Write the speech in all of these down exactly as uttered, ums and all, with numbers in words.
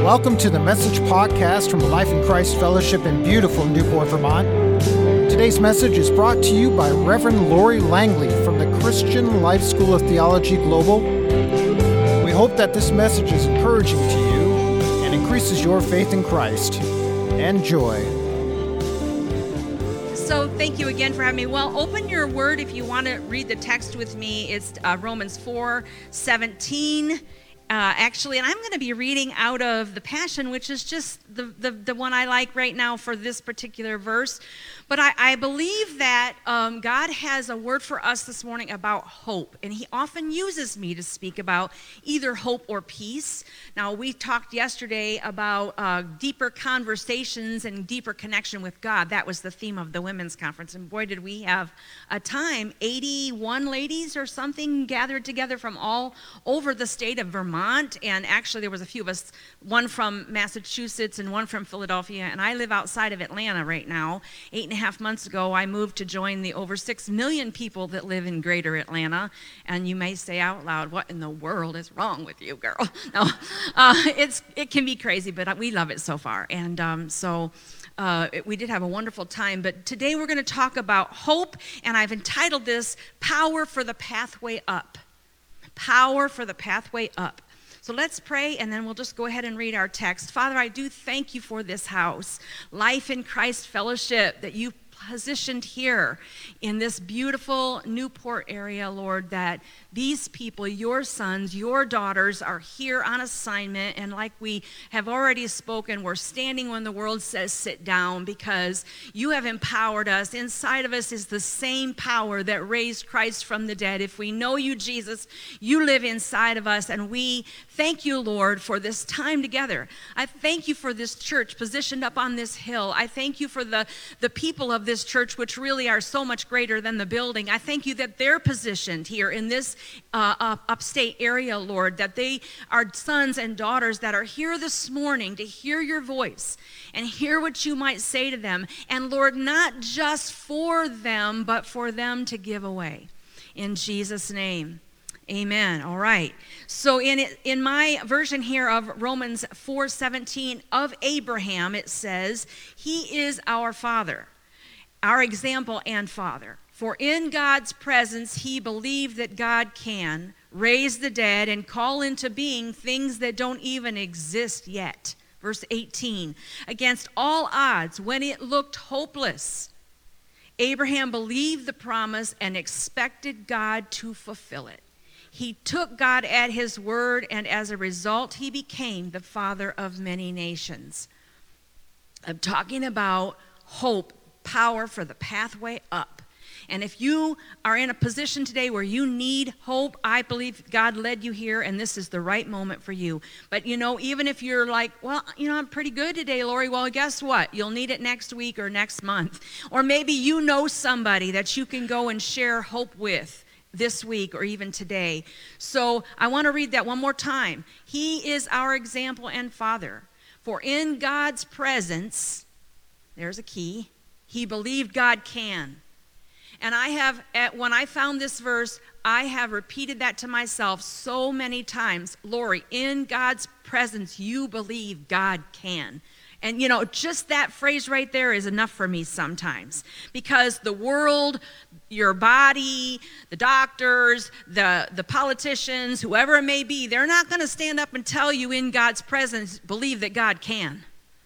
Welcome to the Message Podcast from the Life in Christ Fellowship in beautiful Newport, Vermont. Today's message is brought to you by Reverend Lori Langley from the Christian Life School of Theology Global. We hope that this message is encouraging to you and increases your faith in Christ. Enjoy. So thank you again for having me. Well, open your word if you want to read the text with me. It's uh, Romans four seventeen. Uh, actually, and I'm going to be reading out of the Passion, which is just the, the, the one I like right now for this particular verse. But I, I believe that um, God has a word for us this morning about hope, and he often uses me to speak about either hope or peace. Now, we talked yesterday about uh, deeper conversations and deeper connection with God. That was the theme of the women's conference, and boy, did we have a time. eighty-one ladies or something gathered together from all over the state of Vermont. And actually there was a few of us, one from Massachusetts and one from Philadelphia, and I live outside of Atlanta right now. Eight and a half months ago, I moved to join the over six million people that live in greater Atlanta, and you may say out loud, what in the world is wrong with you, girl? No, uh, it's it can be crazy, but we love it so far, and um, so Uh, we did have a wonderful time, but today we're going to talk about hope, and I've entitled this, Power for the Pathway Up. Power for the Pathway Up. So let's pray, and then we'll just go ahead and read our text. Father, I do thank you for this house, Life in Christ Fellowship, that you positioned here in this beautiful Newport area, Lord, that these people, your sons, your daughters, are here on assignment, and like we have already spoken, we're standing when the world says sit down because you have empowered us. Inside of us is the same power that raised Christ from the dead. If we know you, Jesus, you live inside of us, and we thank you, Lord, for this time together. I thank you for this church positioned up on this hill. I thank you for the, the people of this church, which really are so much greater than the building. I thank you that they're positioned here in this uh, uh, upstate area, Lord, that they are sons and daughters that are here this morning to hear your voice and hear what you might say to them. And Lord, not just for them, but for them to give away. In Jesus' name. Amen. All right. So in it, in my version here of Romans four seventeen, of Abraham, it says, he is our father, our example and father. For in God's presence, he believed that God can raise the dead and call into being things that don't even exist yet. Verse eighteen, against all odds, when it looked hopeless, Abraham believed the promise and expected God to fulfill it. He took God at his word, and as a result, he became the father of many nations. I'm talking about hope, power for the pathway up. And if you are in a position today where you need hope, I believe God led you here, and this is the right moment for you. But, you know, even if you're like, well, you know, I'm pretty good today, Lori, well, guess what? You'll need it next week or next month. Or maybe you know somebody that you can go and share hope with this week or even today. So I want to read that one more time. He is our example and father. For in God's presence, there's a key, he believed God can. And I have, at, when I found this verse, I have repeated that to myself so many times. Lori, in God's presence, you believe God can. And, you know, just that phrase right there is enough for me sometimes. Because the world, your body, the doctors, the, the politicians, whoever it may be, they're not going to stand up and tell you in God's presence, believe that God can.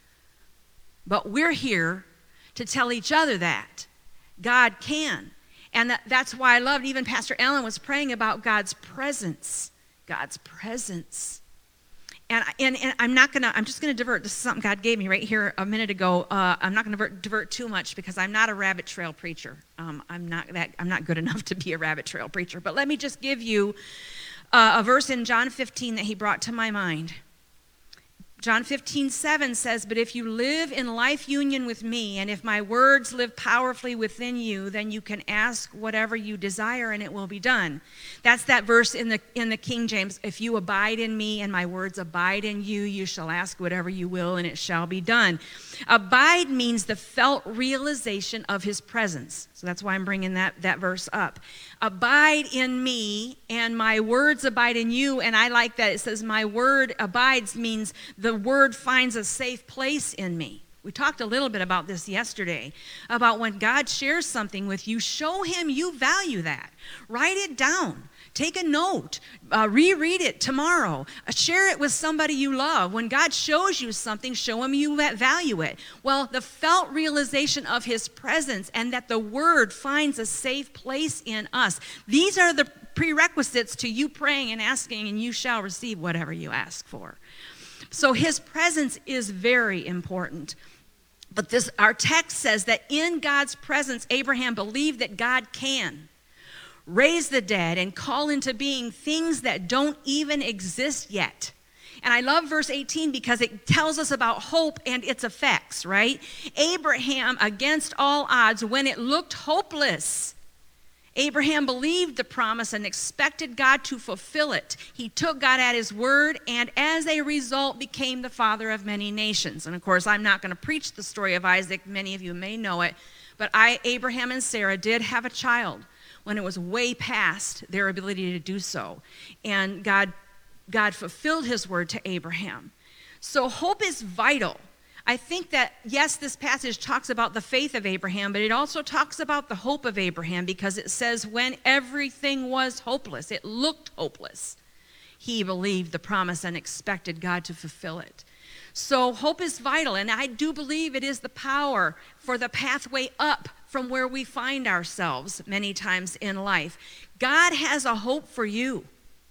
But we're here to tell each other that God can. And that, that's why I loved, even Pastor Ellen was praying about God's presence. God's presence. And, and, and I'm not going to, I'm just going to divert. This is something God gave me right here a minute ago. Uh, I'm not going to divert, divert too much because I'm not a rabbit trail preacher. Um, I'm not that, I'm not good enough to be a rabbit trail preacher. But let me just give you uh, a verse in John fifteen that he brought to my mind. John fifteen seven says, but if you live in life union with me, and if my words live powerfully within you, then you can ask whatever you desire and it will be done. That's that verse in the in the King James. If you abide in me and my words abide in you, you shall ask whatever you will and it shall be done. Abide means the felt realization of his presence. So that's why I'm bringing that, that verse up. Abide in me and my words abide in you. And I like that. It says my word abides means the the word finds a safe place in me. We talked a little bit about this yesterday, about when God shares something with you, show him you value that. Write it down. Take a note. Uh, reread it tomorrow. Uh, share it with somebody you love. When God shows you something, show him you value it. Well, the felt realization of his presence and that the word finds a safe place in us. These are the prerequisites to you praying and asking, and you shall receive whatever you ask for. So his presence is very important. But this, our text says that in God's presence, Abraham believed that God can raise the dead and call into being things that don't even exist yet. And I love verse eighteen because it tells us about hope and its effects, right? Abraham, against all odds, when it looked hopeless, Abraham believed the promise and expected God to fulfill it. He took God at his word and as a result became the father of many nations. And of course, I'm not going to preach the story of Isaac. Many of you may know it. But I, Abraham and Sarah did have a child when it was way past their ability to do so. And God, God fulfilled his word to Abraham. So hope is vital. I think that, yes, this passage talks about the faith of Abraham, but it also talks about the hope of Abraham because it says when everything was hopeless, it looked hopeless, he believed the promise and expected God to fulfill it. So hope is vital, and I do believe it is the power for the pathway up from where we find ourselves many times in life. God has a hope for you.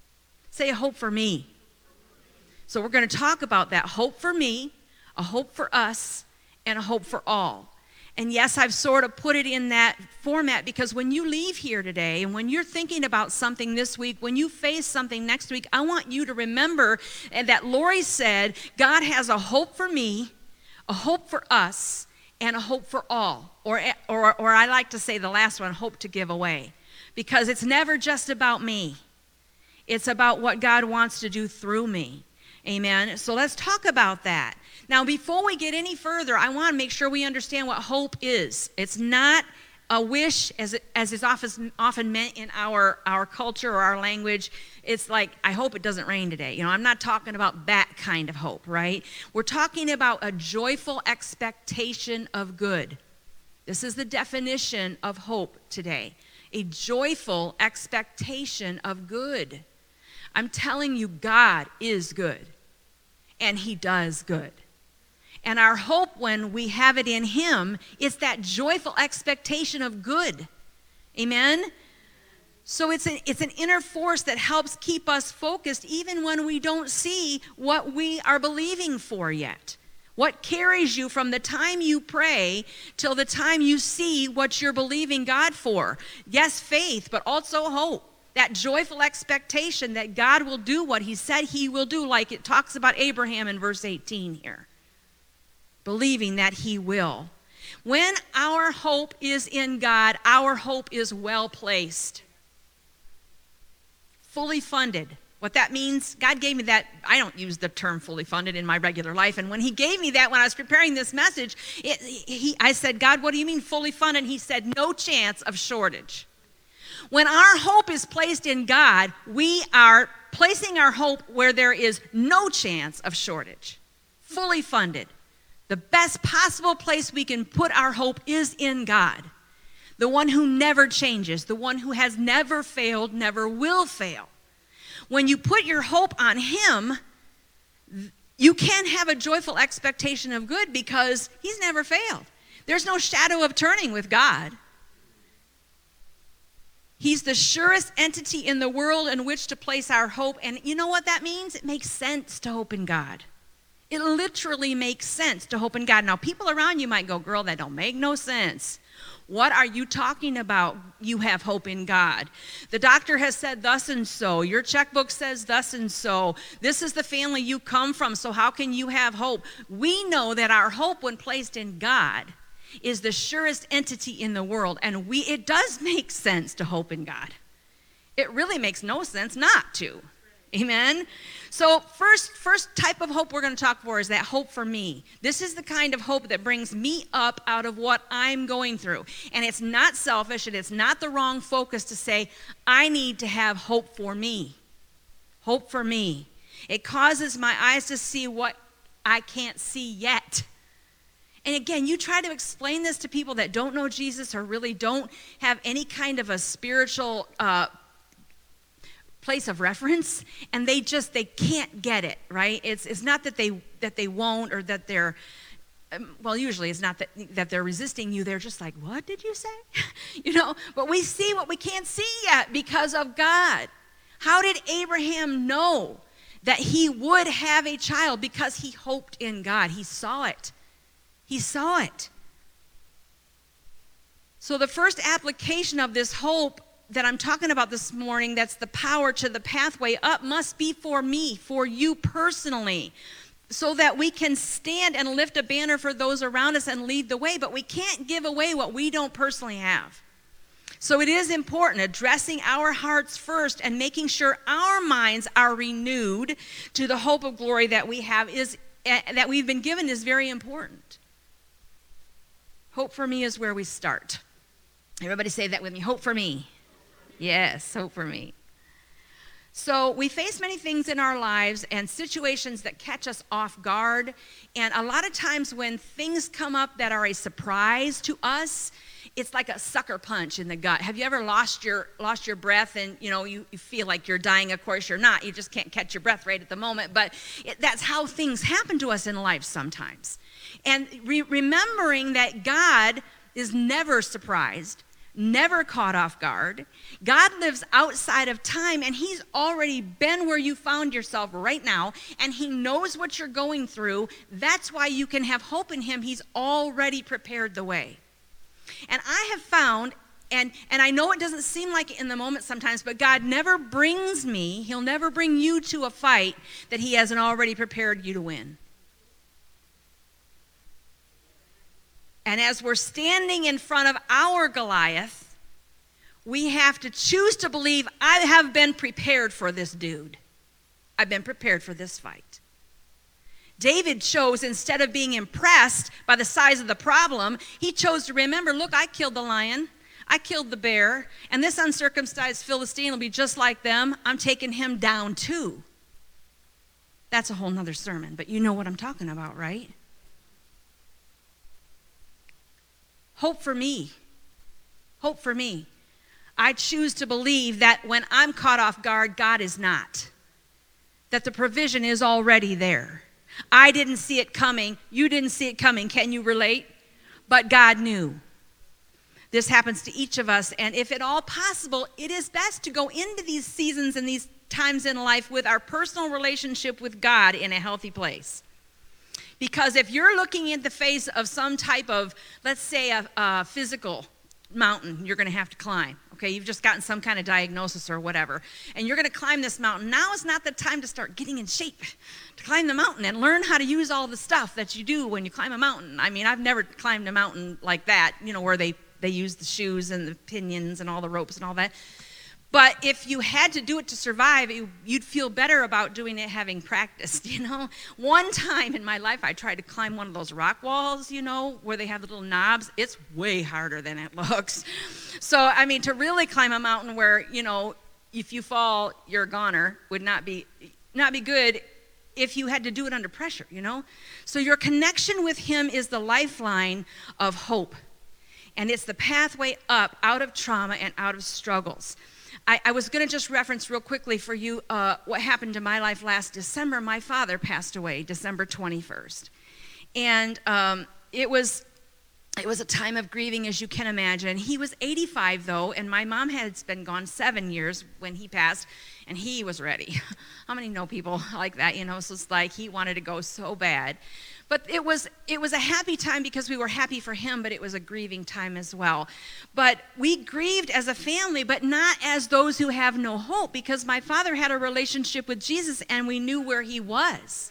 Say a hope for me. So we're going to talk about that hope for me, a hope for us, and a hope for all. And yes, I've sort of put it in that format because when you leave here today and when you're thinking about something this week, when you face something next week, I want you to remember that Lori said, God has a hope for me, a hope for us, and a hope for all. Or, or, or I like to say the last one, hope to give away. Because it's never just about me. It's about what God wants to do through me. Amen. So let's talk about that. Now, before we get any further, I want to make sure we understand what hope is. It's not a wish, as it, as is often often meant in our, our culture or our language. It's like, I hope it doesn't rain today. You know, I'm not talking about that kind of hope, right? We're talking about a joyful expectation of good. This is the definition of hope today. A joyful expectation of good. I'm telling you, God is good, and he does good. And our hope when we have it in him is that joyful expectation of good. Amen? So it's an, it's an inner force that helps keep us focused even when we don't see what we are believing for yet. What carries you from the time you pray till the time you see what you're believing God for? Yes, faith, but also hope. That joyful expectation that God will do what he said he will do, like it talks about Abraham in verse eighteen here. Believing that he will. When our hope is in God, our hope is well placed. Fully funded. What that means, God gave me that. I don't use the term fully funded in my regular life. And when he gave me that, when I was preparing this message, it, he, I said, God, what do you mean fully funded? And he said, no chance of shortage. When our hope is placed in God, we are placing our hope where there is no chance of shortage. Fully funded. The best possible place we can put our hope is in God. The one who never changes. The one who has never failed, never will fail. When you put your hope on him, you can have a joyful expectation of good because he's never failed. There's no shadow of turning with God. He's the surest entity in the world in which to place our hope. And you know what that means? It makes sense to hope in God. It literally makes sense to hope in God. Now, people around you might go, girl, that don't make no sense. What are you talking about? You have hope in God. The doctor has said thus and so. Your checkbook says thus and so. This is the family you come from, so how can you have hope? We know that our hope when placed in God is the surest entity in the world, and we it does make sense to hope in God. It really makes no sense not to. Amen? So first, first type of hope we're going to talk for is that hope for me. This is the kind of hope that brings me up out of what I'm going through. And it's not selfish, and it's not the wrong focus to say, I need to have hope for me. Hope for me. It causes my eyes to see what I can't see yet. And again, you try to explain this to people that don't know Jesus or really don't have any kind of a spiritual uh, place of reference, and they just, they can't get it, right? It's it's not that they that they won't or that they're, um, well, usually it's not that, that they're resisting you. They're just like, what did you say? You know, but we see what we can't see yet because of God. How did Abraham know that he would have a child? Because he hoped in God. He saw it. He saw it. So the first application of this hope that I'm talking about this morning, that's the power to the pathway up, must be for me, for you personally, so that we can stand and lift a banner for those around us and lead the way. But we can't give away what we don't personally have. So it is important addressing our hearts first and making sure our minds are renewed to the hope of glory that we have is uh, that we've been given is very important. Hope for me is where we start. Everybody say that with me. Hope for me. Yes, hope for me. So we face many things in our lives and situations that catch us off guard. And a lot of times when things come up that are a surprise to us, it's like a sucker punch in the gut. Have you ever lost your lost your breath and, you know, you, you feel like you're dying? Of course you're not. You just can't catch your breath right at the moment. But it, that's how things happen to us in life sometimes. And re- remembering that God is never surprised, never caught off guard. God lives outside of time, and he's already been where you found yourself right now, and he knows what you're going through. That's why you can have hope in him. He's already prepared the way. And I have found, and, and I know it doesn't seem like it in the moment sometimes, but God never brings me, he'll never bring you to a fight that he hasn't already prepared you to win. And as we're standing in front of our Goliath, we have to choose to believe, I have been prepared for this dude. I've been prepared for this fight. David chose, instead of being impressed by the size of the problem, he chose to remember, look, I killed the lion, I killed the bear, and this uncircumcised Philistine will be just like them. I'm taking him down too. That's a whole nother sermon, but you know what I'm talking about, right? Hope for me. Hope for me. I choose to believe that when I'm caught off guard, God is not. That the provision is already there. I didn't see it coming. You didn't see it coming. Can you relate? But God knew. This happens to each of us, and if at all possible, it is best to go into these seasons and these times in life with our personal relationship with God in a healthy place. Because if you're looking in the face of some type of, let's say, a, a physical mountain you're going to have to climb, okay? You've just gotten some kind of diagnosis or whatever, and you're going to climb this mountain. Now is not the time to start getting in shape to climb the mountain and learn how to use all the stuff that you do when you climb a mountain. I mean, I've never climbed a mountain like that, you know, where they, they use the shoes and the pinions and all the ropes and all that. But if you had to do it to survive, you'd feel better about doing it having practiced, you know. One time in my life, I tried to climb one of those rock walls, you know, where they have the little knobs. It's way harder than it looks. So, I mean, to really climb a mountain where, you know, if you fall, you're a goner would not be, not be good if you had to do it under pressure, you know. So your connection with him is the lifeline of hope. And it's the pathway up out of trauma and out of struggles. I, I was going to just reference real quickly for you uh, what happened to my life last December. My father passed away December twenty-first. And um, it was it was a time of grieving, as you can imagine. He was eighty-five, though, and my mom had been gone seven years when he passed, and he was ready. How many know people like that, you know? So it's like he wanted to go so bad. But it was it was a happy time because we were happy for him, but it was a grieving time as well. But we grieved as a family, but not as those who have no hope, because my father had a relationship with Jesus and we knew where he was.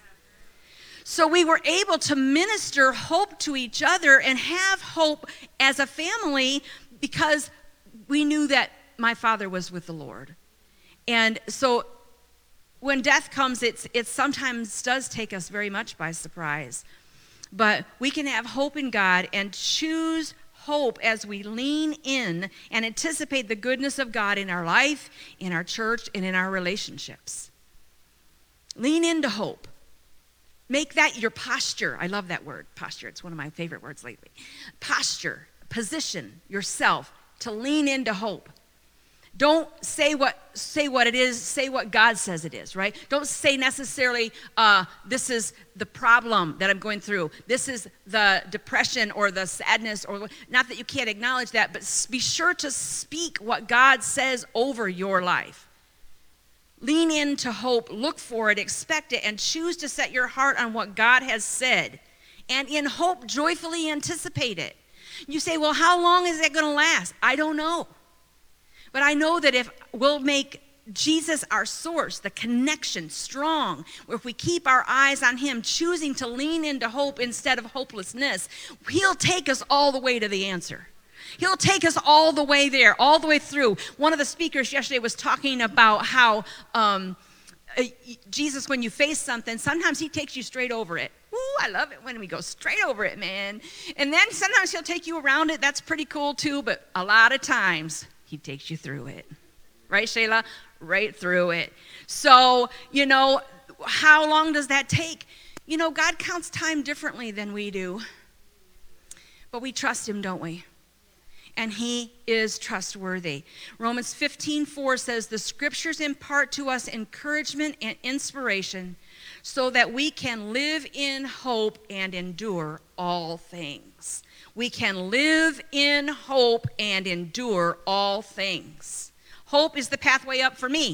So we were able to minister hope to each other and have hope as a family because we knew that my father was with the Lord. And so when death comes, it's it sometimes does take us very much by surprise. But we can have hope in God and choose hope as we lean in and anticipate the goodness of God in our life, in our church, and in our relationships. Lean into hope. make that your posture. I love that word, posture. It's one of my favorite words lately. Posture, position yourself to lean into hope. Don't say what say what it is, say what God says it is, right? Don't say necessarily, uh, this is the problem that I'm going through. This is the depression or the sadness, or not that you can't acknowledge that, but be sure to speak what God says over your life. Lean into hope, look for it, expect it, and choose to set your heart on what God has said. And in hope, joyfully anticipate it. You say, well, how long is that going to last? I don't know. But I know that if we'll make Jesus our source, the connection strong, or if we keep our eyes on him, choosing to lean into hope instead of hopelessness, he'll take us all the way to the answer. He'll take us all the way there, all the way through. One of the speakers yesterday was talking about how um, uh, Jesus, when you face something, sometimes he takes you straight over it. Ooh, I love it when we go straight over it, man. And then sometimes he'll take you around it. That's pretty cool too, but a lot of times he takes you through it. Right, Shayla? Right through it. So, you know, how long does that take? You know, God counts time differently than we do. But we trust him, don't we? And he is trustworthy. Romans fifteen four says, the scriptures impart to us encouragement and inspiration so that we can live in hope and endure all things. We can live in hope and endure all things. Hope is the pathway up for me.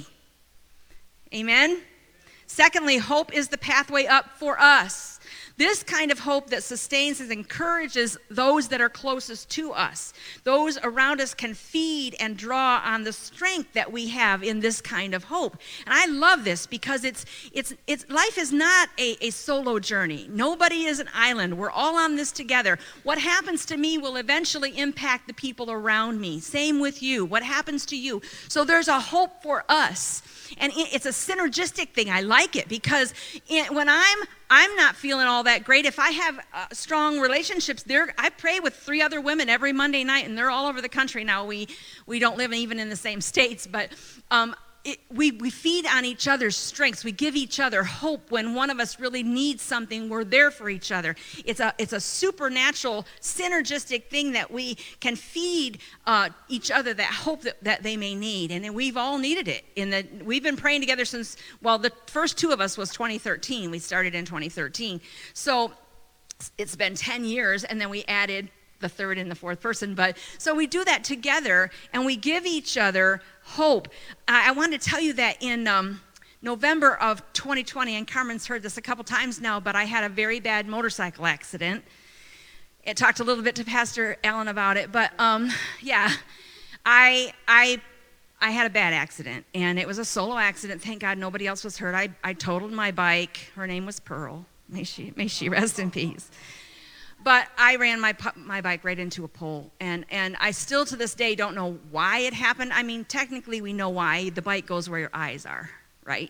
Amen? Secondly, hope is the pathway up for us. This kind of hope that sustains and encourages those that are closest to us. Those around us can feed and draw on the strength that we have in this kind of hope. And I love this because it's it's it's life is not a, a solo journey. Nobody is an island. We're all on this together. What happens to me will eventually impact the people around me. Same with you. What happens to you? So there's a hope for us. And it's a synergistic thing. I like it because when I'm I'm not feeling all that great, if I have uh, strong relationships, there I pray with three other women every Monday night, and they're all over the country now. We we don't live even in the same states, but um, it, we we feed on each other's strengths. We give each other hope when one of us really needs something. We're there for each other. It's a it's a supernatural, synergistic thing that we can feed uh, each other that hope that, that they may need, and we've all needed it. In the we've been praying together since well, the first two of us was twenty thirteen. We started in twenty thirteen, so it's been ten years, and then we added the third and the fourth person. But so we do that together, and we give each other hope. I, I wanted to tell you that in um, November of twenty twenty, and Carmen's heard this a couple times now, but I had a very bad motorcycle accident. I talked a little bit to Pastor Allen about it, but um, yeah, I I I had a bad accident, and it was a solo accident. Thank God nobody else was hurt. I, I totaled my bike. Her name was Pearl. May she may she rest in peace. But I ran my my bike right into a pole, and, and I still to this day don't know why it happened. I mean, technically we know why. The bike goes where your eyes are, right?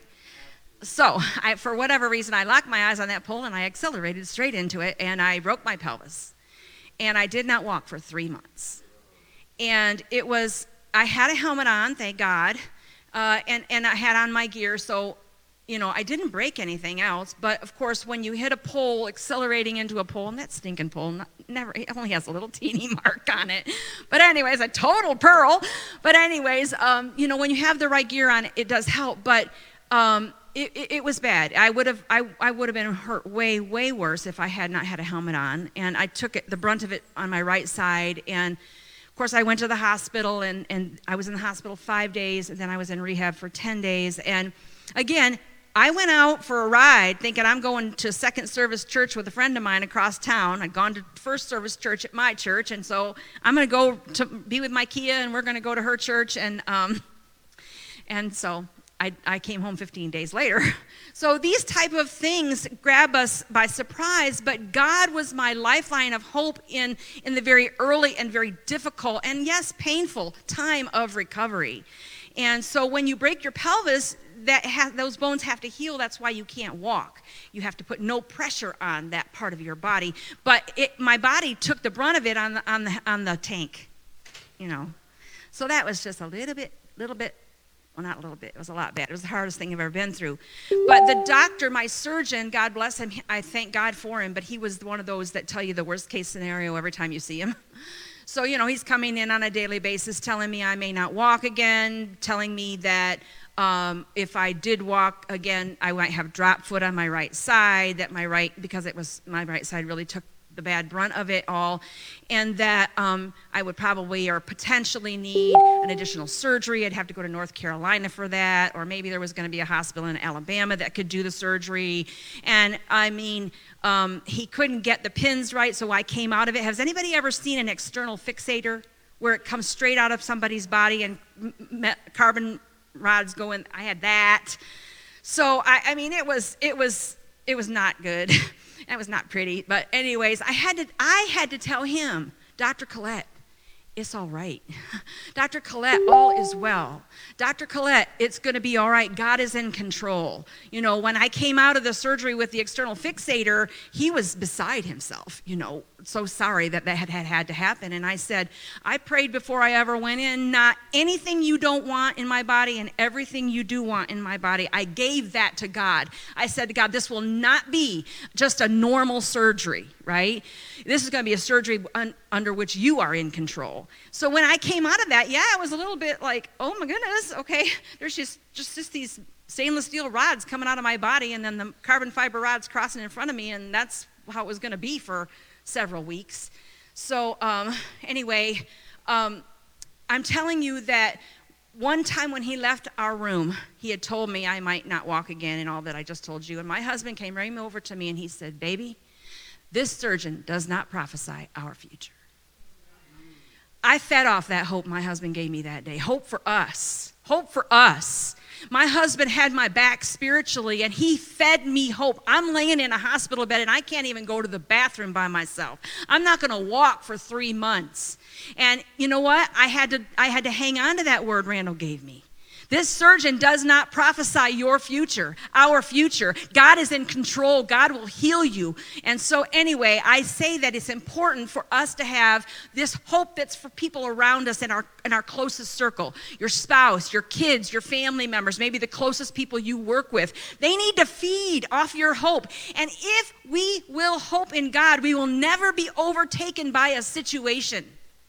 So I, for whatever reason, I locked my eyes on that pole, and I accelerated straight into it, and I broke my pelvis. And I did not walk for three months. And it was, I had a helmet on, thank God, uh, and, and I had on my gear, so you know, I didn't break anything else, but of course, when you hit a pole, accelerating into a pole, and that stinking pole not, never, it only has a little teeny mark on it. But anyways, a total Pearl. But anyways, um, you know, when you have the right gear on, it does help. But um, it, it, it was bad. I would have, I, I would have been hurt way, way worse if I had not had a helmet on. And I took it, the brunt of it on my right side. And of course, I went to the hospital, and, and I was in the hospital five days, and then I was in rehab for ten days. And again, I went out for a ride thinking I'm going to second service church with a friend of mine across town. I'd gone to first service church at my church, and so I'm going to go to be with my Kia, and we're going to go to her church. And um, and so I, I came home fifteen days later. So these type of things grab us by surprise, but God was my lifeline of hope in, in the very early and very difficult and, yes, painful time of recovery. And so when you break your pelvis, that has, those bones have to heal. That's why you can't walk. You have to put no pressure on that part of your body. But it, my body took the brunt of it on the on the on the tank, you know. So that was just a little bit, little bit Well, not a little bit. It was a lot bad. It was the hardest thing I've ever been through. But the doctor, my surgeon, God bless him, I thank God for him, but he was one of those that tell you the worst case scenario every time you see him. So, you know, he's coming in on a daily basis telling me I may not walk again, telling me that um, if I did walk again, I might have drop foot on my right side, that my right, because it was my right side really took the bad brunt of it all, and that um, I would probably or potentially need an additional surgery. I'd have to go to North Carolina for that, or maybe there was going to be a hospital in Alabama that could do the surgery. And I mean, um, he couldn't get the pins right, so I came out of it. Has anybody ever seen an external fixator where it comes straight out of somebody's body and m- m- carbon rods go in? I had that. So I, I mean, it was it was it was not good. That was not pretty, but anyways, I had to I had to tell him, Doctor Collette, it's all right. Doctor Collette, all is well. Doctor Collette, it's going to be all right. God is in control. You know, when I came out of the surgery with the external fixator, he was beside himself, you know, so sorry that that had, had had to happen. And I said, I prayed before I ever went in, not anything you don't want in my body and everything you do want in my body. I gave that to God. I said to God, this will not be just a normal surgery, right? This is going to be a surgery un- under which you are in control. So when I came out of that, yeah, it was a little bit like, oh my goodness, okay, there's just, just, just these stainless steel rods coming out of my body and then the carbon fiber rods crossing in front of me, and that's how it was going to be for several weeks. So um, anyway, um, I'm telling you that one time when he left our room, he had told me I might not walk again and all that I just told you. And my husband came right over to me and he said, baby, this surgeon does not prophesy our future. I fed off that hope my husband gave me that day. Hope for us. Hope for us. My husband had my back spiritually, and he fed me hope. I'm laying in a hospital bed, and I can't even go to the bathroom by myself. I'm not going to walk for three months. And you know what? I had to, I had to hang on to that word Randall gave me. This surgeon does not prophesy your future, our future. God is in control. God will heal you. And so anyway, I say that it's important for us to have this hope that's for people around us in our, in our closest circle. Your spouse, your kids, your family members, maybe the closest people you work with. They need to feed off your hope. And if we will hope in God, we will never be overtaken by a situation.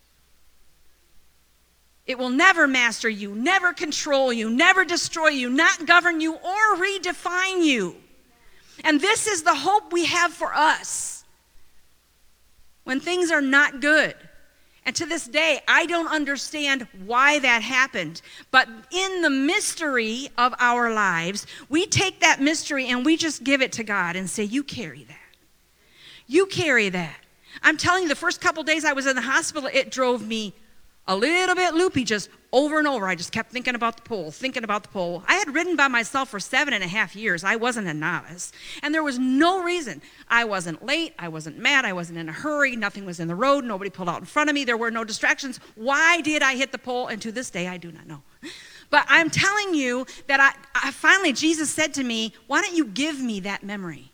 It will never master you, never control you, never destroy you, not govern you or redefine you. And this is the hope we have for us when things are not good. And to this day, I don't understand why that happened. But in the mystery of our lives, we take that mystery and we just give it to God and say, you carry that. You carry that. I'm telling you, the first couple days I was in the hospital, it drove me a little bit loopy, just over and over. I just kept thinking about the pole, thinking about the pole. I had ridden by myself for seven and a half years. I wasn't a novice. And there was no reason. I wasn't late. I wasn't mad. I wasn't in a hurry. Nothing was in the road. Nobody pulled out in front of me. There were no distractions. Why did I hit the pole? And to this day, I do not know. But I'm telling you that I, I finally, Jesus said to me, why don't you give me that memory?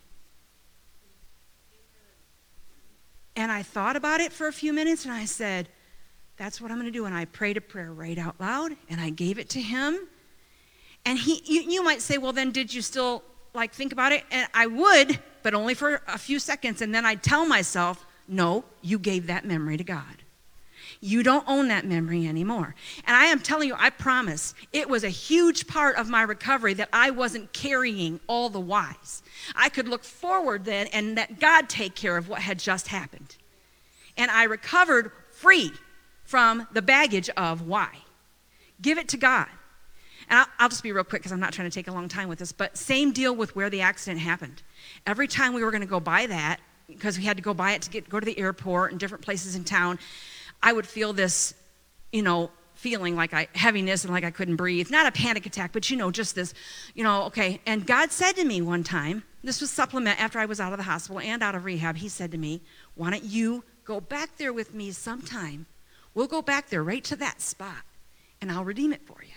And I thought about it for a few minutes, and I said, that's what I'm going to do. And I prayed a prayer right out loud, and I gave it to him. And he, you, you might say, well, then did you still like think about it? And I would, but only for a few seconds. And then I'd tell myself, no, you gave that memory to God. You don't own that memory anymore. And I am telling you, I promise, it was a huge part of my recovery that I wasn't carrying all the whys. I could look forward then and let God take care of what had just happened. And I recovered free from the baggage of why. Give it to God. And I'll, I'll just be real quick because I'm not trying to take a long time with this, but same deal with where the accident happened. Every time we were going to go by that, because we had to go by it to get go to the airport and different places in town, I would feel this, you know, feeling like I, heaviness and like I couldn't breathe. Not a panic attack, but you know, just this, you know, okay. And God said to me one time, this was supplement after I was out of the hospital and out of rehab, he said to me, why don't you go back there with me sometime? We'll go back there right to that spot, and I'll redeem it for you.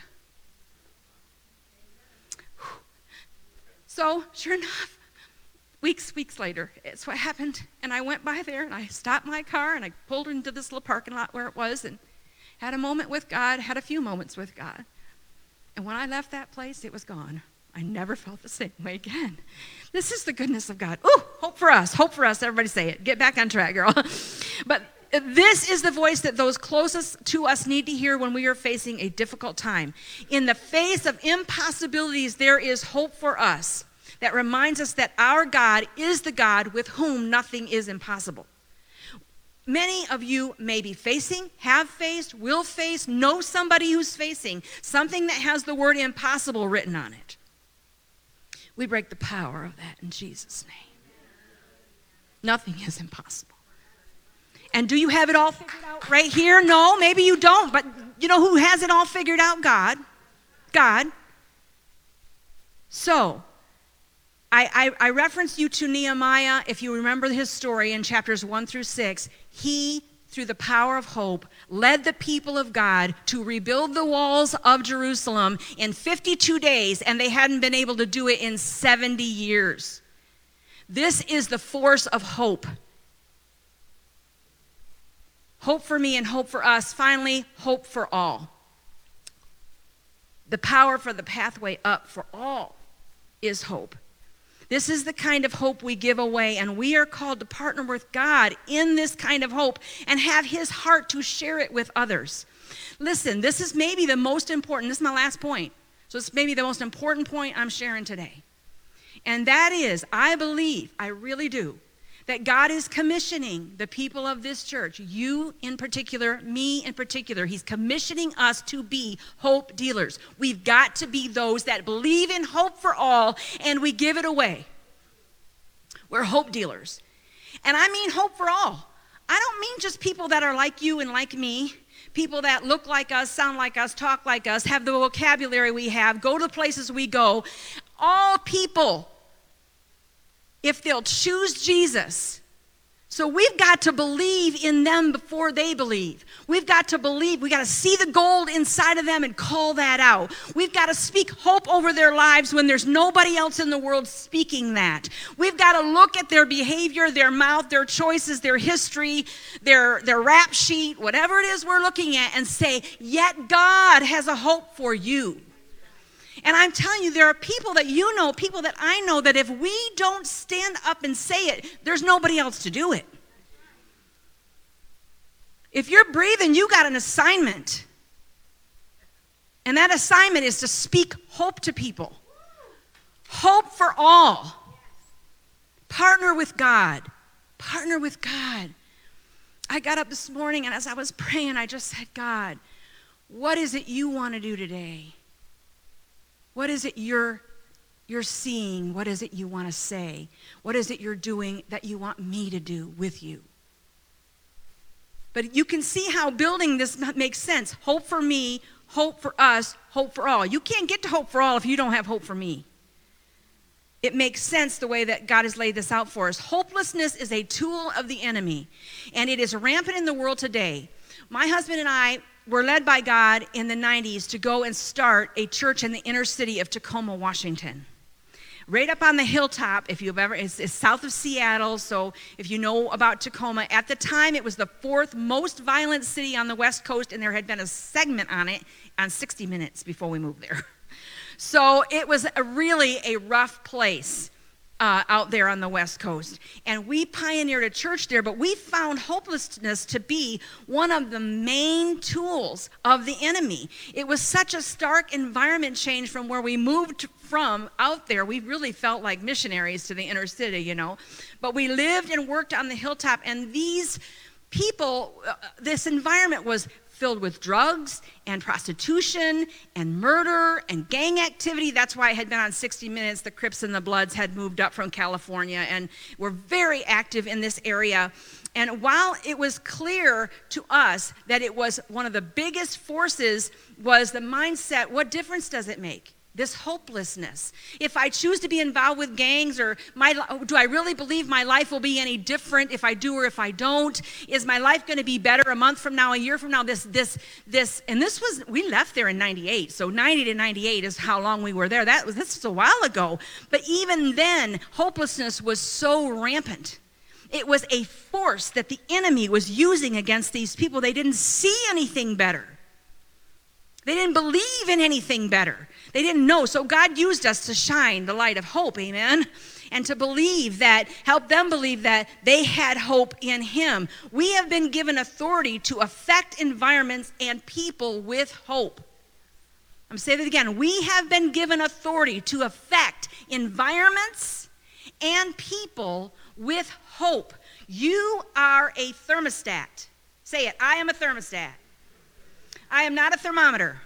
Whew. So, sure enough, weeks, weeks later, it's what happened. And I went by there, and I stopped my car, and I pulled into this little parking lot where it was, and had a moment with God, had a few moments with God. And when I left that place, it was gone. I never felt the same way again. This is the goodness of God. Ooh, hope for us. Hope for us. Everybody say it. Get back on track, girl. But this is the voice that those closest to us need to hear when we are facing a difficult time. In the face of impossibilities, there is hope for us that reminds us that our God is the God with whom nothing is impossible. Many of you may be facing, have faced, will face, know somebody who's facing something that has the word impossible written on it. We break the power of that in Jesus' name. Nothing is impossible. And do you have it all figured out right here? No, maybe you don't, but you know who has it all figured out? God. God. So, I, I, I referenced you to Nehemiah. If you remember his story in chapters one through six, he, through the power of hope, led the people of God to rebuild the walls of Jerusalem in fifty-two days, and they hadn't been able to do it in seventy years. This is the force of hope. Hope for me and hope for us. Finally, hope for all. The power for the pathway up for all is hope. This is the kind of hope we give away, and we are called to partner with God in this kind of hope and have his heart to share it with others. Listen, this is maybe the most important, this is my last point, so it's maybe the most important point I'm sharing today. And that is, I believe, I really do, that God is commissioning the people of this church, you in particular, me in particular. He's commissioning us to be hope dealers. We've got to be those that believe in hope for all, and we give it away. We're hope dealers. And I mean hope for all. I don't mean just people that are like you and like me, people that look like us, sound like us, talk like us, have the vocabulary we have, go to the places we go. All people, if they'll choose Jesus. So we've got to believe in them before they believe. We've got to believe. We've got to see the gold inside of them and call that out. We've got to speak hope over their lives when there's nobody else in the world speaking that. We've got to look at their behavior, their mouth, their choices, their history, their, their rap sheet, whatever it is we're looking at, and say, yet God has a hope for you. And I'm telling you, there are people that you know, people that I know, that if we don't stand up and say it, there's nobody else to do it. If you're breathing, you got an assignment. And that assignment is to speak hope to people. Hope for all. Partner with God. Partner with God. I got up this morning, and as I was praying, I just said, God, what is it you want to do today? What is it you're, you're seeing? What is it you want to say? What is it you're doing that you want me to do with you? But you can see how building this makes sense. Hope for me, hope for us, hope for all. You can't get to hope for all if you don't have hope for me. It makes sense the way that God has laid this out for us. Hopelessness is a tool of the enemy, and it is rampant in the world today. My husband and I were led by God in the nineties to go and start a church in the inner city of Tacoma, Washington. Right up on the hilltop, if you've ever, it's, it's south of Seattle, so if you know about Tacoma, at the time it was the fourth most violent city on the West Coast, and there had been a segment on it on sixty minutes before we moved there. So it was a really a rough place. Uh, out there on the West Coast. And we pioneered a church there, but we found hopelessness to be one of the main tools of the enemy. It was such a stark environment change from where we moved from out there. We really felt like missionaries to the inner city, you know. But we lived and worked on the hilltop, and these people, uh, this environment was filled with drugs and prostitution and murder and gang activity. That's why I had been on sixty minutes. The Crips and the Bloods had moved up from California and were very active in this area. And while it was clear to us that it was one of the biggest forces was the mindset, what difference does it make? This hopelessness. If I choose to be involved with gangs, or my, do I really believe my life will be any different if I do or if I don't? Is my life going to be better a month from now, a year from now? This, this, this, and this was, we left there in ninety-eight, so ninety to ninety-eight is how long we were there. That was, this was a while ago. But even then, hopelessness was so rampant. It was a force that the enemy was using against these people. They didn't see anything better. They didn't believe in anything better. They didn't know. So God used us to shine the light of hope, amen? And to believe that, help them believe that they had hope in him. We have been given authority to affect environments and people with hope. I'm saying that again. We have been given authority to affect environments and people with hope. You are a thermostat. Say it. I am a thermostat. I am not a thermometer.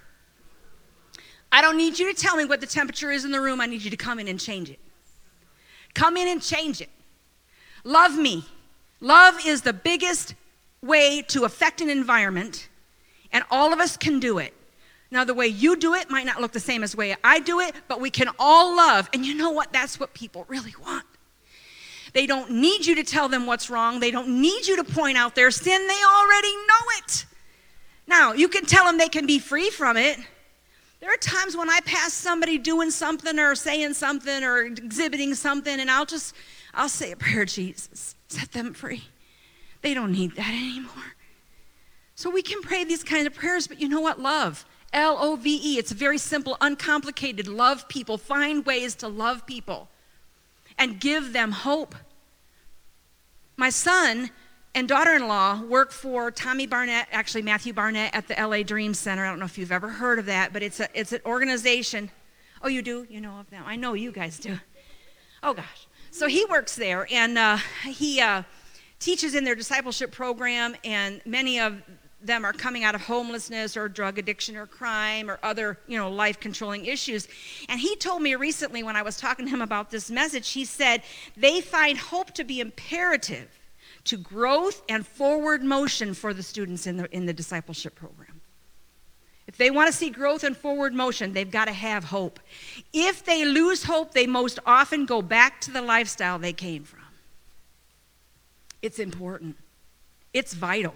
I don't need you to tell me what the temperature is in the room. I need you to come in and change it. Come in and change it. Love me. Love is the biggest way to affect an environment, and all of us can do it. Now, the way you do it might not look the same as the way I do it, but we can all love. And you know what? That's what people really want. They don't need you to tell them what's wrong. They don't need you to point out their sin. They already know it. Now, you can tell them they can be free from it. There are times when I pass somebody doing something or saying something or exhibiting something, and I'll just, I'll say a prayer, Jesus, set them free. They don't need that anymore. So we can pray these kinds of prayers, but you know what? Love. L O V E. It's very simple, uncomplicated. Love people. Find ways to love people and give them hope. My son and daughter-in-law work for Tommy Barnett, actually Matthew Barnett at the L A Dream Center. I don't know if you've ever heard of that, but it's a it's an organization. Oh, you do? You know of them? I know you guys do. Oh, gosh. So he works there, and uh, he uh, teaches in their discipleship program, and many of them are coming out of homelessness or drug addiction or crime or other, you know, life-controlling issues. And he told me recently when I was talking to him about this message, he said they find hope to be imperative to growth and forward motion for the students in the in the discipleship program. If they want to see growth and forward motion, they've got to have hope. If they lose hope, they most often go back to the lifestyle they came from. It's important. It's vital.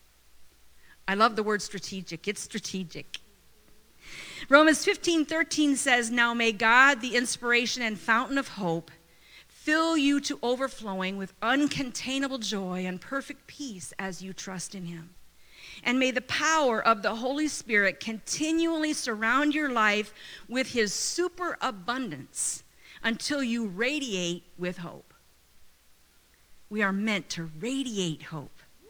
I love the word strategic. It's strategic. Romans fifteen thirteen says, "Now may God, the inspiration and fountain of hope, fill you to overflowing with uncontainable joy and perfect peace as you trust in him. And may the power of the Holy Spirit continually surround your life with his superabundance until you radiate with hope." We are meant to radiate hope.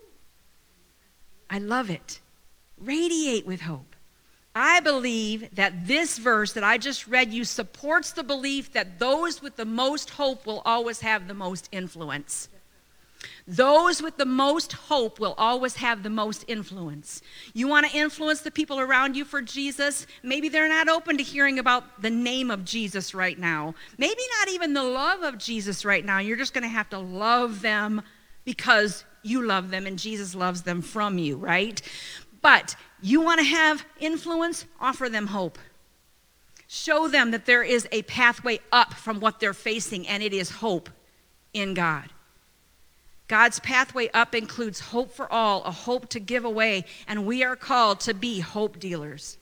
I love it. Radiate with hope. I believe that this verse that I just read you supports the belief that those with the most hope will always have the most influence. Those with the most hope will always have the most influence. You want to influence the people around you for Jesus? Maybe they're not open to hearing about the name of Jesus right now. Maybe not even the love of Jesus right now. You're just going to have to love them because you love them and Jesus loves them from you, right? But you want to have influence? Offer them hope. Show them that there is a pathway up from what they're facing, and it is hope in God. God's pathway up includes hope for all, a hope to give away, and we are called to be hope dealers.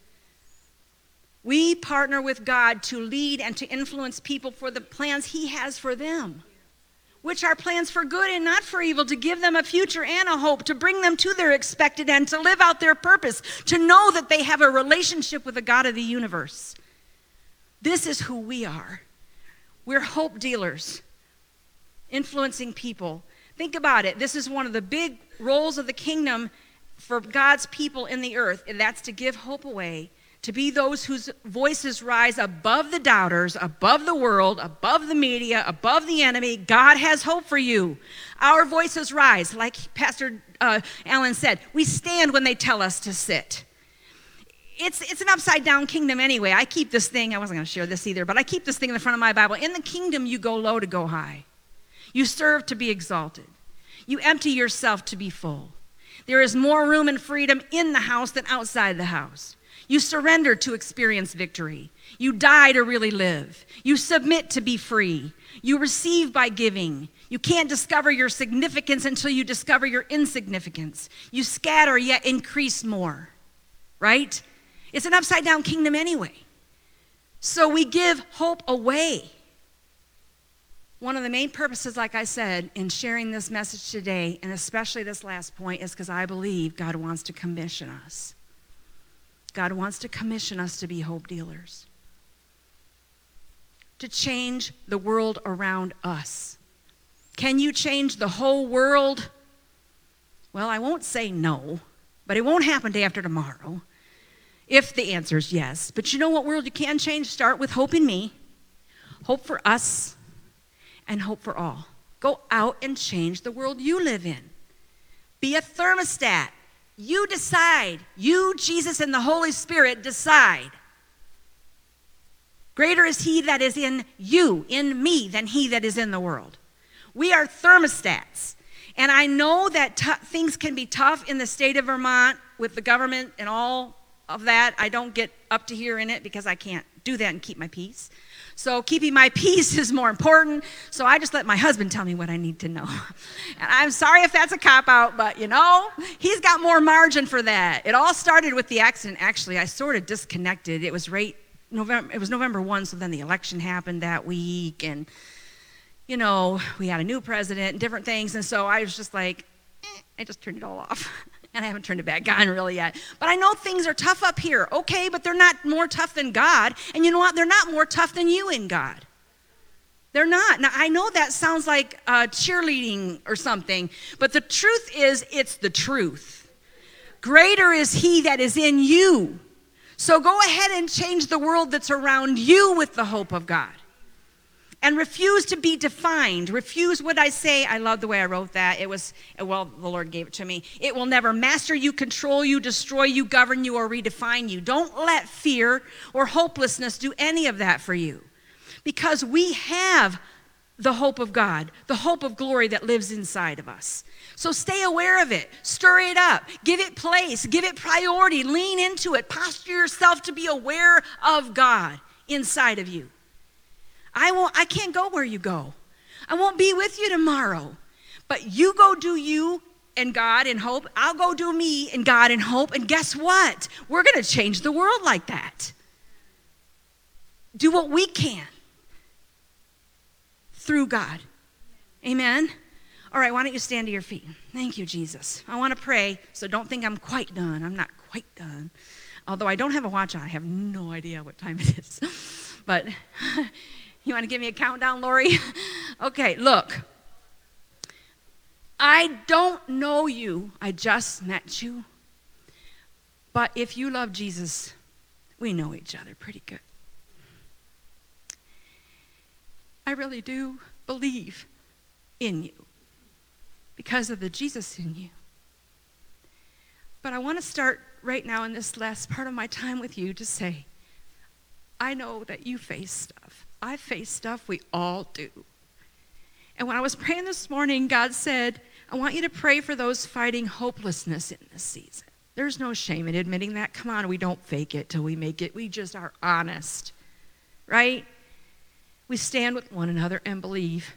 We partner with God to lead and to influence people for the plans he has for them, which are plans for good and not for evil, to give them a future and a hope, to bring them to their expected end, to live out their purpose, to know that they have a relationship with the God of the universe. This is who we are. We're hope dealers, influencing people. Think about it. This is one of the big roles of the kingdom for God's people in the earth, and that's to give hope away, to be those whose voices rise above the doubters, above the world, above the media, above the enemy. God has hope for you. Our voices rise, like Pastor uh, Alan said. We stand when they tell us to sit. It's, it's an upside-down kingdom anyway. I keep this thing, I wasn't going to share this either, but I keep this thing in the front of my Bible. In the kingdom, you go low to go high. You serve to be exalted. You empty yourself to be full. There is more room and freedom in the house than outside the house. You surrender to experience victory. You die to really live. You submit to be free. You receive by giving. You can't discover your significance until you discover your insignificance. You scatter yet increase more, right? It's an upside-down kingdom anyway. So we give hope away. One of the main purposes, like I said, in sharing this message today, and especially this last point, is because I believe God wants to commission us. God wants to commission us to be hope dealers, to change the world around us. Can you change the whole world? Well, I won't say no, but it won't happen day after tomorrow if the answer is yes. But you know what world you can change? Start with hope in me, hope for us, and hope for all. Go out and change the world you live in. Be a thermostat. You decide. You, Jesus, and the Holy Spirit decide. Greater is he that is in you, in me, than he that is in the world. We are thermostats. And I know that t- things can be tough in the state of Vermont with the government and all of that. I don't get up to here in it because I can't do that and keep my peace. So keeping my peace is more important. So I just let my husband tell me what I need to know. And I'm sorry if that's a cop-out, but you know, he's got more margin for that. It all started with the accident. Actually, I sort of disconnected. It was right November. It was November first, so then the election happened that week. And, you know, we had a new president and different things. And so I was just like, eh, I just turned it all off. And I haven't turned it back on really yet. But I know things are tough up here. Okay, but they're not more tough than God. And you know what? They're not more tough than you in God. They're not. Now, I know that sounds like uh, cheerleading or something. But the truth is, it's the truth. Greater is he that is in you. So go ahead and change the world that's around you with the hope of God. And refuse to be defined. Refuse what I say. I love the way I wrote that. It was, well, the Lord gave it to me. It will never master you, control you, destroy you, govern you, or redefine you. Don't let fear or hopelessness do any of that for you. Because we have the hope of God, the hope of glory that lives inside of us. So stay aware of it. Stir it up. Give it place. Give it priority. Lean into it. Posture yourself to be aware of God inside of you. I won't, I can't go where you go. I won't be with you tomorrow. But you go do you and God in hope. I'll go do me and God in hope. And guess what? We're going to change the world like that. Do what we can through God. Amen? All right, why don't you stand to your feet? Thank you, Jesus. I want to pray, so don't think I'm quite done. I'm not quite done. Although I don't have a watch on. I have no idea what time it is. But... You want to give me a countdown, Lori? Okay, look. I don't know you. I just met you. But if you love Jesus, we know each other pretty good. I really do believe in you because of the Jesus in you. But I want to start right now in this last part of my time with you to say, I know that you face stuff. I face stuff, we all do. And when I was praying this morning, God said, I want you to pray for those fighting hopelessness in this season. There's no shame in admitting that. Come on, we don't fake it till we make it. We just are honest, right? We stand with one another and believe.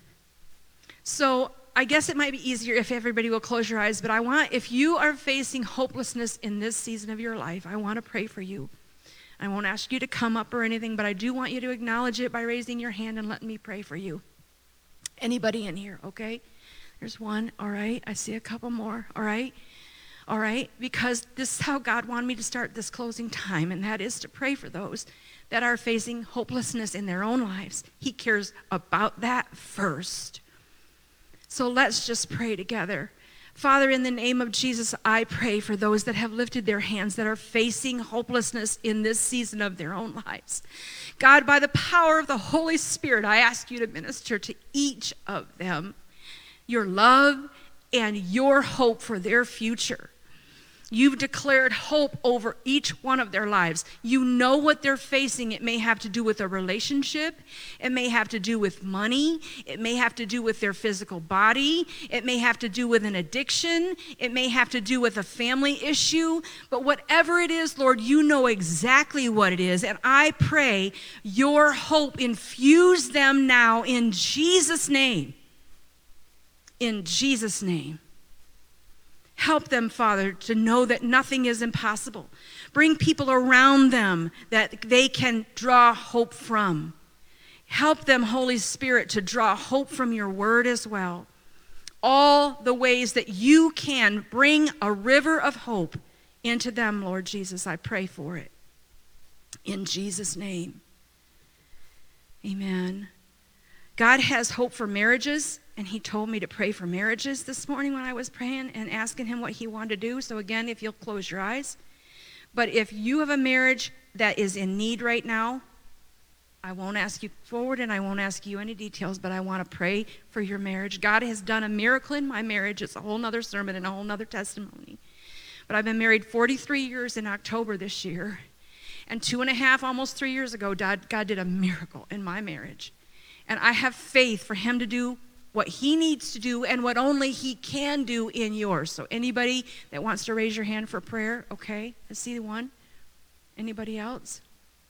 So I guess it might be easier if everybody will close your eyes, but I want, if you are facing hopelessness in this season of your life, I want to pray for you. I won't ask you to come up or anything, but I do want you to acknowledge it by raising your hand and letting me pray for you. Anybody in here, okay? There's one, all right. I see a couple more, all right? All right, because this is how God wanted me to start this closing time, and that is to pray for those that are facing hopelessness in their own lives. He cares about that first. So let's just pray together. Father, in the name of Jesus, I pray for those that have lifted their hands that are facing hopelessness in this season of their own lives. God, by the power of the Holy Spirit, I ask you to minister to each of them your love and your hope for their future. You've declared hope over each one of their lives. You know what they're facing. It may have to do with a relationship. It may have to do with money. It may have to do with their physical body. It may have to do with an addiction. It may have to do with a family issue. But whatever it is, Lord, you know exactly what it is. And I pray your hope infuse them now in Jesus' name. In Jesus' name. Help them, Father, to know that nothing is impossible. Bring people around them that they can draw hope from. Help them, Holy Spirit, to draw hope from your word as well. All the ways that you can bring a river of hope Into them, Lord Jesus, I pray for it. In Jesus' name. Amen. God has hope for marriages, and he told me to pray for marriages this morning when I was praying and asking him what he wanted to do. So again, if you'll close your eyes. But if you have a marriage that is in need right now, I won't ask you forward and I won't ask you any details, but I want to pray for your marriage. God has done a miracle in my marriage. It's a whole nother sermon and a whole nother testimony. But I've been married forty-three years in October this year. And two and a half, almost three years ago, God, God did a miracle in my marriage. And I have faith for him to do what he needs to do and what only he can do in yours. So anybody that wants to raise your hand for prayer, okay, I see one. Anybody else?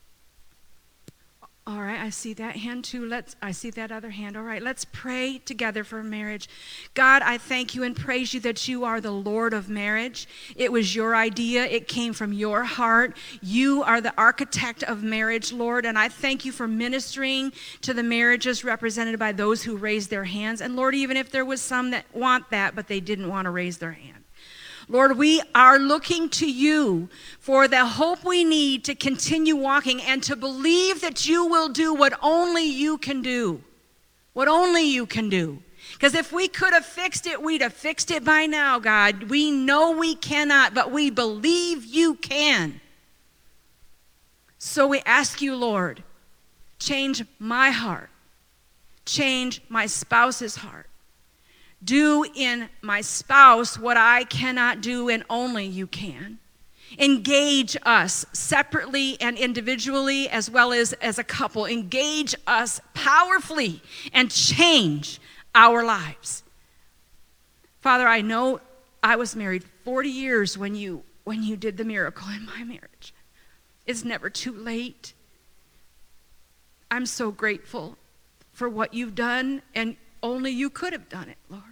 All right, I see that hand too. Let's. I see that other hand. All right, let's pray together for marriage. God, I thank you and praise you that you are the Lord of marriage. It was your idea. It came from your heart. You are the architect of marriage, Lord, and I thank you for ministering to the marriages represented by those who raised their hands. And Lord, even if there was some that want that, but they didn't want to raise their hand. Lord, we are looking to you for the hope we need to continue walking and to believe that you will do what only you can do. What only you can do. Because if we could have fixed it, we'd have fixed it by now, God. We know we cannot, but we believe you can. So we ask you, Lord, change my heart. Change my spouse's heart. Do in my spouse what I cannot do and only you can. Engage us separately and individually as well as as a couple. Engage us powerfully and change our lives. Father, I know I was married forty years when you when you did the miracle in my marriage. It's never too late. I'm so grateful for what you've done, and only you could have done it, Lord.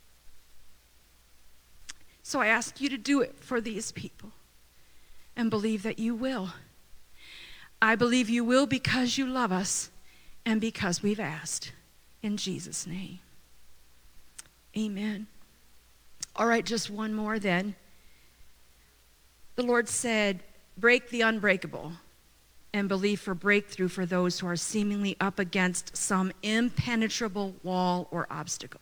So I ask you to do it for these people and believe that you will. I believe you will because you love us and because we've asked. In Jesus' name. Amen. All right, just one more then. The Lord said, break the unbreakable and believe for breakthrough for those who are seemingly up against some impenetrable wall or obstacle.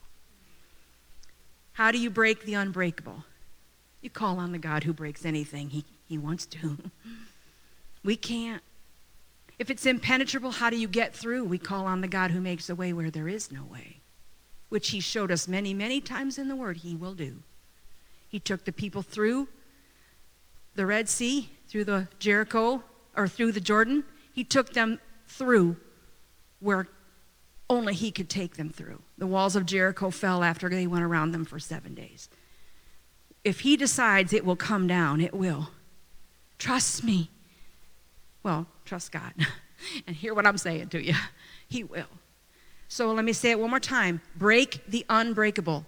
How do you break the unbreakable? You call on the God who breaks anything he, he wants to. We can't. If it's impenetrable, how do you get through? We call on the God who makes a way where there is no way, which he showed us many, many times in the Word he will do. He took the people through the Red Sea, through the Jericho, or through the Jordan. He took them through where only he could take them through. The walls of Jericho fell after they went around them for seven days. If he decides it will come down, it will. Trust me. Well, trust God. And hear what I'm saying to you. He will. So let me say it one more time. Break the unbreakable.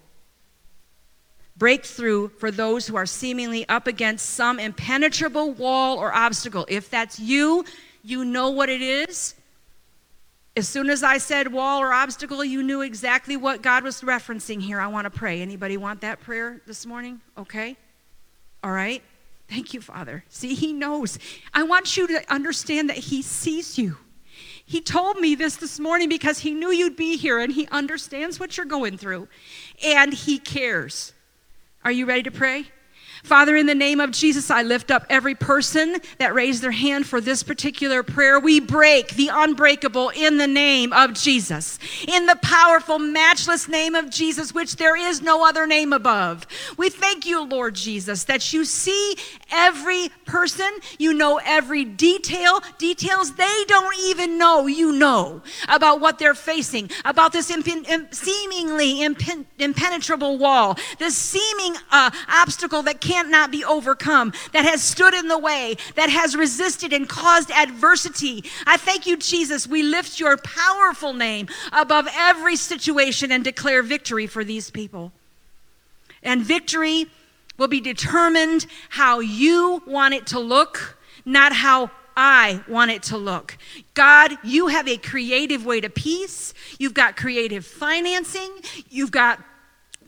Breakthrough for those who are seemingly up against some impenetrable wall or obstacle. If that's you, you know what it is. As soon as I said wall or obstacle, you knew exactly what God was referencing here. I want to pray. Anybody want that prayer this morning? Okay. All right. Thank you, Father. See, he knows. I want you to understand that he sees you. He told me this this morning because he knew you'd be here and he understands what you're going through and he cares. Are you ready to pray? Father, in the name of Jesus, I lift up every person that raised their hand for this particular prayer. We break the unbreakable in the name of Jesus. In the powerful, matchless name of Jesus, which there is no other name above. We thank you, Lord Jesus, that you see every person. You know every detail. Details they don't even know you know about what they're facing, about this impen- imp- seemingly impen- impenetrable wall, this seeming uh, obstacle that cannot be overcome, that has stood in the way, that has resisted and caused adversity. I thank you, Jesus. We lift your powerful name above every situation and declare victory for these people. And victory will be determined how you want it to look, not how I want it to look. God, you have a creative way to peace. You've got creative financing. You've got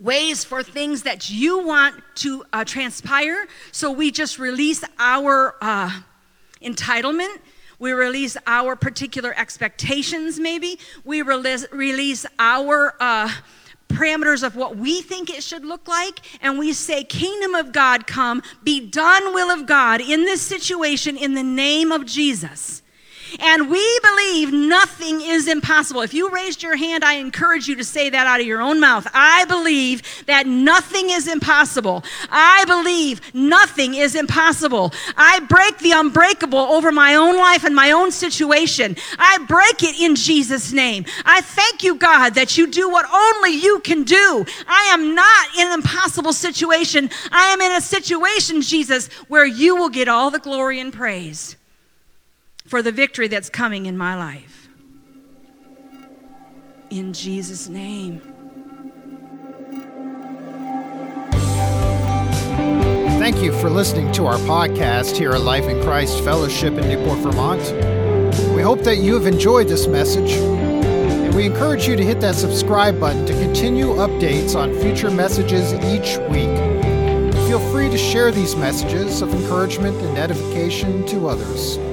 ways for things that you want to uh, transpire. So we just release our uh, entitlement. We release our particular expectations, maybe. We release, release our uh, parameters of what we think it should look like. And we say, kingdom of God come, be done will of God in this situation in the name of Jesus. And we believe nothing is impossible. If you raised your hand, I encourage you to say that out of your own mouth. I believe that nothing is impossible. I believe nothing is impossible. I break the unbreakable over my own life and my own situation. I break it in Jesus' name. I thank you, God, that you do what only you can do. I am not in an impossible situation. I am in a situation, Jesus, where you will get all the glory and praise for the victory that's coming in my life. In Jesus' name. Thank you for listening to our podcast here at Life in Christ Fellowship in Newport, Vermont. We hope that you have enjoyed this message, and we encourage you to hit that subscribe button to continue updates on future messages each week. Feel free to share these messages of encouragement and edification to others.